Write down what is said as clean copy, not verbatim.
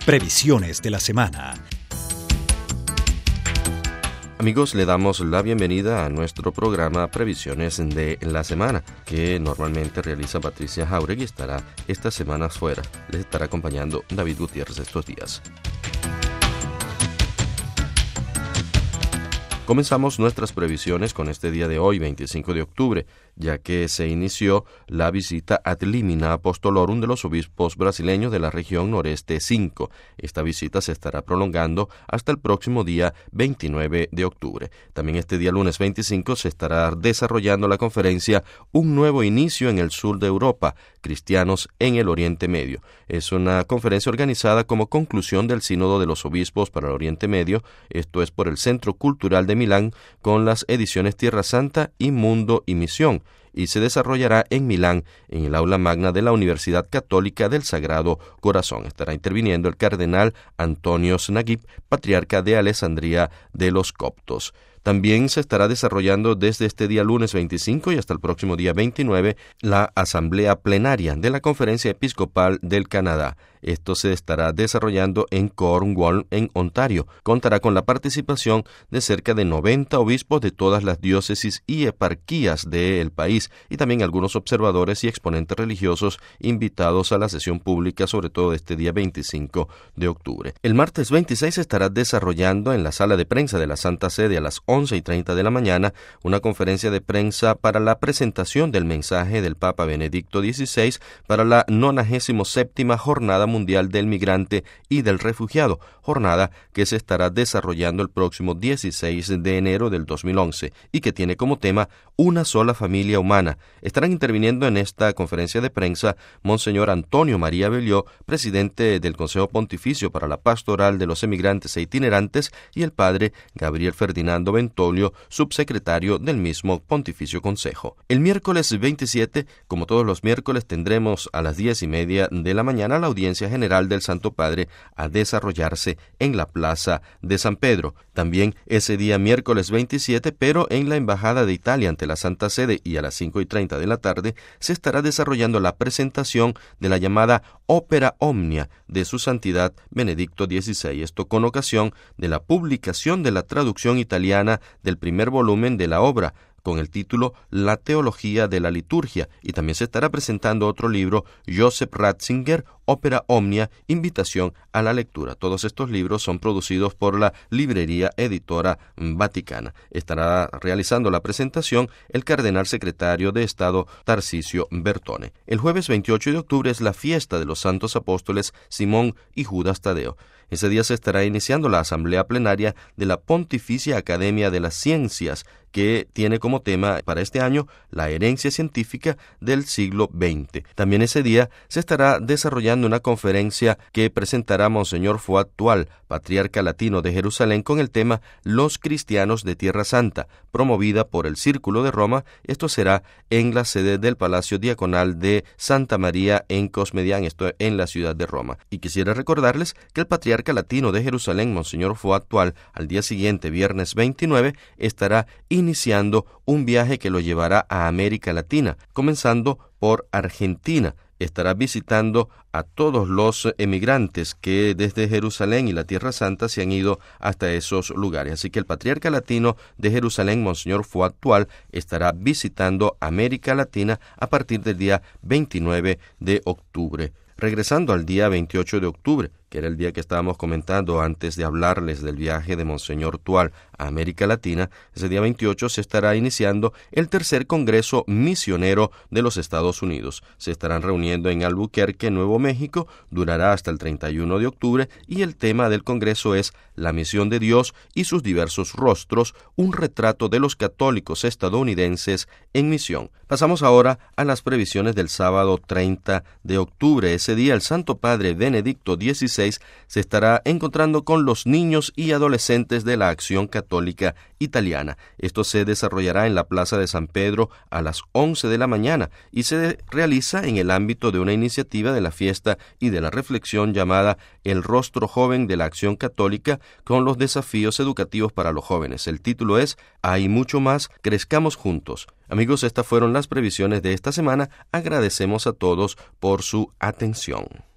Previsiones de la semana. Amigos, le damos la bienvenida a nuestro programa Previsiones de la Semana, que normalmente realiza Patricia Jauregui y estará estas semanas fuera. Les estará acompañando David Gutiérrez estos días. Comenzamos nuestras previsiones con este día de hoy, 25 de octubre, ya que se inició la visita ad limina apostolorum de los obispos brasileños de la región Noreste 5. Esta visita se estará prolongando hasta el próximo día 29 de octubre. También este día lunes 25 se estará desarrollando la conferencia Un nuevo inicio en el sur de Europa, cristianos en el Oriente Medio. Es una conferencia organizada como conclusión del Sínodo de los Obispos para el Oriente Medio, esto es por el Centro Cultural de Milán, con las ediciones Tierra Santa y Mundo y Misión, y se desarrollará en Milán, en el aula magna de la Universidad Católica del Sagrado Corazón. Estará interviniendo el cardenal Antonio Snaghib, patriarca de Alessandría de los Coptos. También se estará desarrollando desde este día lunes 25 y hasta el próximo día 29 la asamblea plenaria de la Conferencia Episcopal del Canadá. Esto se estará desarrollando en Cornwall, en Ontario. Contará con la participación de cerca de 90 obispos de todas las diócesis y eparquías del país y también algunos observadores y exponentes religiosos invitados a la sesión pública, sobre todo de este día 25 de octubre. El martes 26 se estará desarrollando en la sala de prensa de la Santa Sede a las 11:30 de la mañana una conferencia de prensa para la presentación del mensaje del Papa Benedicto XVI para la 97ª Jornada Mundial del Migrante y del Refugiado, jornada que se estará desarrollando el próximo 16 de enero del 2011 y que tiene como tema Una sola familia humana. Estarán interviniendo en esta conferencia de prensa Monseñor Antonio María Bellió, presidente del Consejo Pontificio para la Pastoral de los Emigrantes e Itinerantes, y el padre Gabriel Ferdinando Bentolio, subsecretario del mismo Pontificio Consejo. El miércoles 27, como todos los miércoles, tendremos a las 10:30 de la mañana la audiencia general del Santo Padre a desarrollarse en la Plaza de San Pedro. También ese día miércoles 27, pero en la Embajada de Italia ante la Santa Sede, y a las 5:30 de la tarde, se estará desarrollando la presentación de la llamada Opera Omnia de su Santidad Benedicto XVI, esto con ocasión de la publicación de la traducción italiana del primer volumen de la obra, con el título La Teología de la Liturgia, y también se estará presentando otro libro, Joseph Ratzinger, Opera Omnia, Invitación a la Lectura. Todos estos libros son producidos por la Librería Editora Vaticana. Estará realizando la presentación el cardenal secretario de Estado Tarcisio Bertone. El jueves 28 de octubre es la fiesta de los santos apóstoles Simón y Judas Tadeo. Ese día se estará iniciando la asamblea plenaria de la Pontificia Academia de las Ciencias, que tiene como tema para este año la herencia científica del siglo XX. También ese día se estará desarrollando una conferencia que presentará Monseñor Fuad Tual, patriarca latino de Jerusalén, con el tema Los cristianos de Tierra Santa, promovida por el Círculo de Roma. Esto será en la sede del Palacio Diaconal de Santa María en Cosmedián, esto en la ciudad de Roma. Y quisiera recordarles que el patriarca latino de Jerusalén, Monseñor Fuad Tual, al día siguiente, viernes 29, estará iniciando un viaje que lo llevará a América Latina, comenzando por Argentina. Estará visitando a todos los emigrantes que desde Jerusalén y la Tierra Santa se han ido hasta esos lugares. Así que el patriarca latino de Jerusalén, Monseñor Fuad Tual, estará visitando América Latina a partir del día 29 de octubre. Regresando al día 28 de octubre, que era el día que estábamos comentando antes de hablarles del viaje de Monseñor Tual a América Latina, ese día 28 se estará iniciando el tercer Congreso Misionero de los Estados Unidos. Se estarán reuniendo en Albuquerque, Nuevo México, durará hasta el 31 de octubre y el tema del Congreso es La misión de Dios y sus diversos rostros, un retrato de los católicos estadounidenses en misión. Pasamos ahora a las previsiones del sábado 30 de octubre. Ese día el Santo Padre Benedicto XVI se estará encontrando con los niños y adolescentes de la Acción Católica Italiana. Esto se desarrollará en la Plaza de San Pedro a las 11 de la mañana y se realiza en el ámbito de una iniciativa de la fiesta y de la reflexión llamada El Rostro Joven de la Acción Católica, con los desafíos educativos para los jóvenes. El título es Hay mucho más, crezcamos juntos. Amigos, estas fueron las previsiones de esta semana. Agradecemos a todos por su atención.